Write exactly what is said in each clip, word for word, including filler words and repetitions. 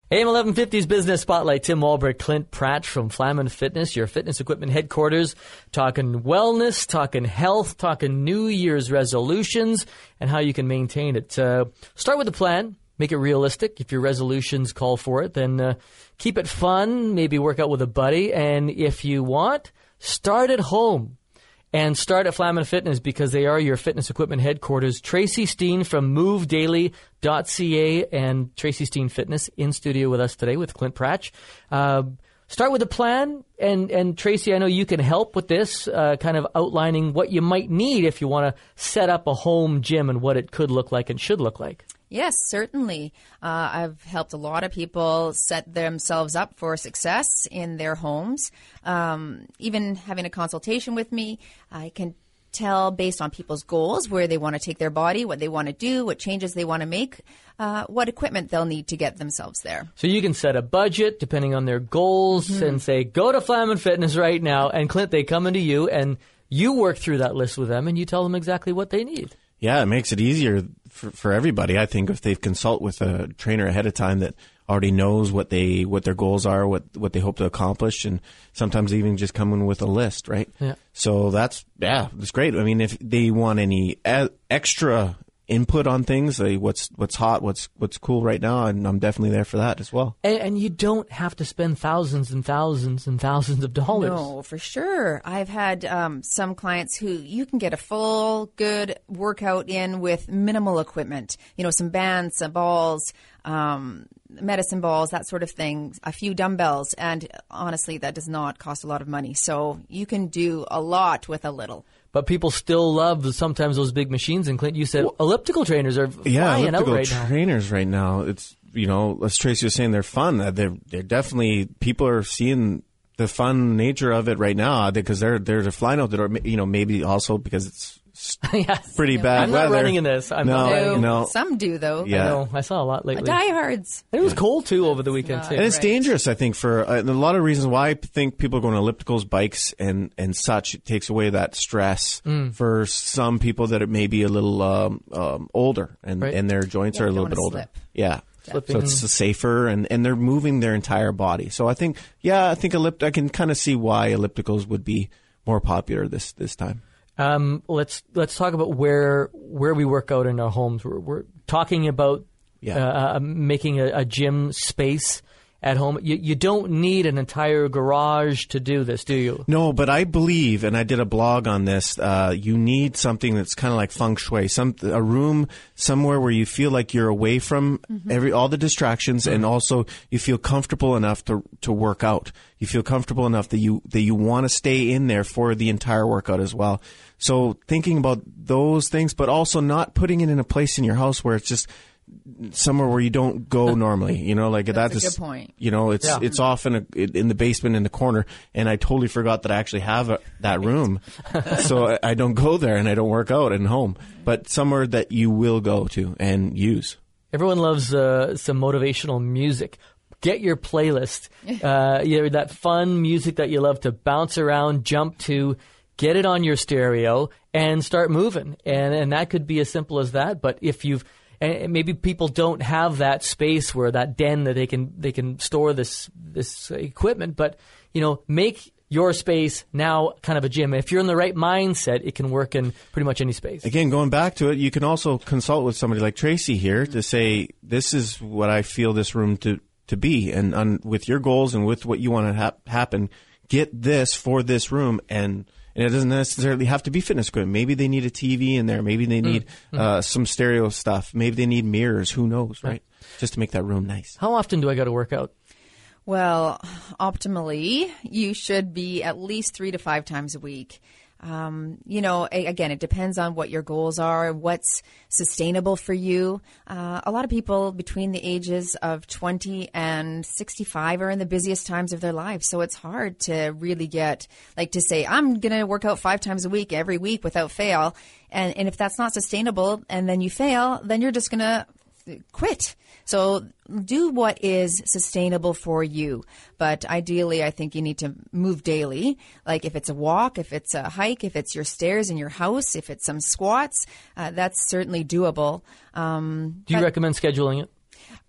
A M eleven fifty's Business Spotlight. Tim Walbert, Clint Pratt from Flamin Fitness, your fitness equipment headquarters. Talking wellness, talking health, talking New Year's resolutions, and how you can maintain it. Uh, start with a plan. Make it realistic. If your resolutions call for it, then uh, keep it fun. Maybe work out with a buddy. And if you want, start at home. And start at Flamin Fitness because they are your fitness equipment headquarters. Tracy Steen from move daily dot c a and Tracy Steen Fitness in studio with us today with Clint Pratt. Uh, start with a plan. And, and Tracy, I know you can help with this, uh, kind of outlining what you might need if you want to set up a home gym and what it could look like and should look like. Yes, certainly. Uh, I've helped a lot of people set themselves up for success in their homes. Um, even having a consultation with me, I can tell based on people's goals where they want to take their body, what they want to do, what changes they want to make, uh, what equipment they'll need to get themselves there. So you can set a budget depending on their goals mm-hmm. and say, go to Flamin Fitness right now. And Clint, they come into you and you work through that list with them and you tell them exactly what they need. Yeah, it makes it easier for, for everybody, I think, if they consult with a trainer ahead of time that already knows what they what their goals are, what what they hope to accomplish, and sometimes even just come in with a list, right? Yeah. So that's, yeah, that's great. I mean, if they want any a- extra input on things, like what's what's hot, what's what's cool right now, and I'm definitely there for that as well. And, and you don't have to spend thousands and thousands and thousands of dollars. No, for sure. I've had um, some clients who you can get a full, good workout in with minimal equipment. You know, some bands, some balls, um, medicine balls, that sort of thing, a few dumbbells. And honestly, that does not cost a lot of money. So you can do a lot with a little. But people still love sometimes those big machines. And Clint, you said well, elliptical trainers are flying yeah, out elliptical right now. trainers right now. It's, you know, as Tracy was saying, they're fun. They're they're definitely, people are seeing the fun nature of it right now because they're they're flying out the door. You know, maybe also because it's yes. pretty bad I'm weather. not running in this. I'm no, not running. no. Some do though. Yeah. I know. I saw a lot lately. Diehards. And it was cold too over the weekend too. And it's Right. dangerous, I think, for uh, a lot of reasons why I think people are going to ellipticals, bikes, and, and such. It takes away that stress Mm. for some people that are maybe a little um, um, older and, Right. and their joints Yeah, are a you little don't bit wanna older. slip. Yeah. Slipping. So it's safer, and, and they're moving their entire body. So I think, yeah, I think ellipt- I can kind of see why ellipticals would be more popular this, this time. Um, let's let's talk about where where we work out in our homes. We're, we're talking about Yeah. uh, uh, making a, a gym space at home. You, you don't need an entire garage to do this, do you? No, but I believe, and I did a blog on this, uh, you need something that's kind of like feng shui, some a room somewhere where you feel like you're away from mm-hmm. every all the distractions, mm-hmm. and also you feel comfortable enough to to work out. You feel comfortable enough that you that you want to stay in there for the entire workout as well. So thinking about those things, but also not putting it in a place in your house where it's just somewhere where you don't go normally, you know, like That's that a is, good point. you know, it's, Yeah. it's off in a, in the basement in the corner. And I totally forgot that I actually have a, that room. So I, I don't go there and I don't work out at home, but somewhere that you will go to and use. Everyone loves uh, some motivational music. Get your playlist. Uh, you know, that fun music that you love to bounce around, jump to. Get it on your stereo and start moving. And and that could be as simple as that. But if you've and maybe people don't have that space where that den that they can they can store this this equipment. But you know, make your space now kind of a gym. If you're in the right mindset, it can work in pretty much any space. Again, going back to it, you can also consult with somebody like Tracy here to say, this is what I feel this room to, to be. And on, with your goals and with what you want to ha- happen, get this for this room. And And it doesn't necessarily have to be fitness equipment. Maybe they need a T V in there. Maybe they need mm. uh, some stereo stuff. Maybe they need mirrors. Who knows, right? right? Just to make that room nice. How often do I go to work out? Well, optimally, you should be at least three to five times a week. Um, you know, a- again, it depends on what your goals are, what's sustainable for you. Uh, a lot of people between the ages of twenty and sixty-five are in the busiest times of their lives. So it's hard to really get, like to say, I'm going to work out five times a week, every week without fail. And, and if that's not sustainable and then you fail, then you're just going to quit. So do what is sustainable for you. But ideally, I think you need to move daily. Like if it's a walk, if it's a hike, if it's your stairs in your house, if it's some squats, uh, that's certainly doable. Um, do you recommend scheduling it?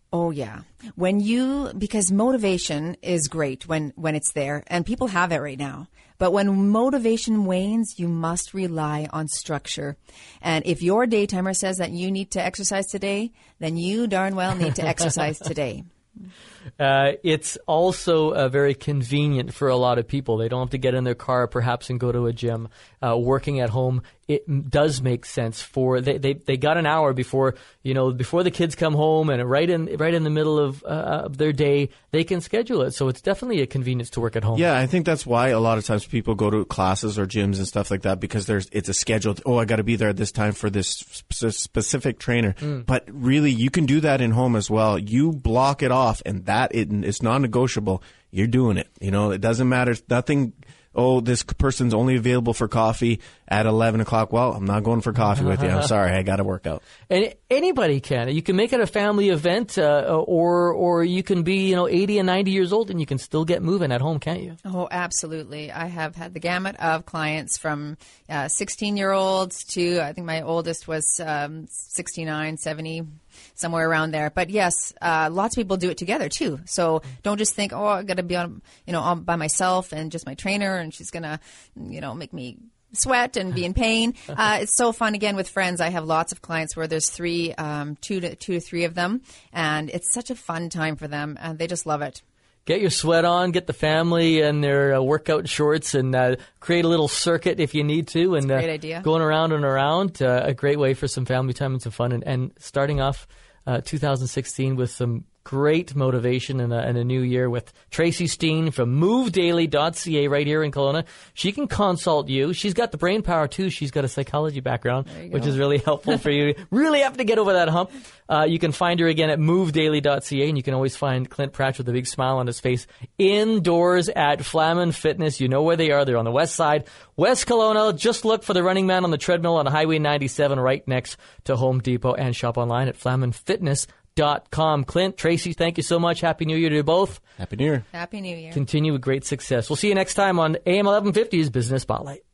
Oh, yeah. When you, because motivation is great when, when it's there, and people have it right now. But when motivation wanes, you must rely on structure. And if your day timer says that you need to exercise today, then you darn well need to exercise today. Uh, it's also uh, very convenient for a lot of people. They don't have to get in their car, perhaps, and go to a gym. Uh, working at home, it m- does make sense for they, they they got an hour before you know before the kids come home, and right in right in the middle of, uh, of their day, they can schedule it. So it's definitely a convenience to work at home. Yeah, I think that's why a lot of times people go to classes or gyms and stuff like that, because there's it's a scheduled. Oh, I got to be there at this time for this sp- specific trainer. Mm. But really, you can do that in home as well. You block it off, and that it, it's non-negotiable. You're doing it. You know, it doesn't matter. Nothing. Oh, this person's only available for coffee at eleven o'clock. Well, I'm not going for coffee with you. I'm sorry. I got to work out. And anybody can. You can make it a family event, uh, or or you can be, you know, eighty and ninety years old, and you can still get moving at home, can't you? Oh, absolutely. I have had the gamut of clients from uh, sixteen-year-olds to, I think my oldest was um, sixty-nine, seventy, somewhere around there. But yes, uh, lots of people do it together too. So don't just think, oh, I got to be on, you know, all by myself and just my trainer, and she's gonna, you know, make me sweat and be in pain. Uh, it's so fun again with friends. I have lots of clients where there's three, um, two to two to three of them, and it's such a fun time for them, and they just love it. Get your sweat on, get the family in their uh, workout shorts, and uh, create a little circuit if you need to. And That's a great uh, idea. Going around and around, uh, a great way for some family time and some fun. And, and starting off uh, two thousand sixteen with some great motivation and a, and a new year with Tracy Steen from move daily dot c a right here in Kelowna. She can consult you. She's got the brain power too. She's got a psychology background, which is really helpful for you. Really have to get over that hump. Uh, you can find her again at move daily dot c a, and you can always find Clint Pratch with a big smile on his face indoors at Flamin Fitness. You know where they are. They're on the west side, West Kelowna. Just look for the Running Man on the treadmill on Highway ninety-seven right next to Home Depot, and shop online at flamin fitness dot com. Clint, Tracy, thank you so much. Happy New Year to you both. Happy New Year. Happy New Year. Continue with great success. We'll see you next time on A M eleven fifty's Business Spotlight.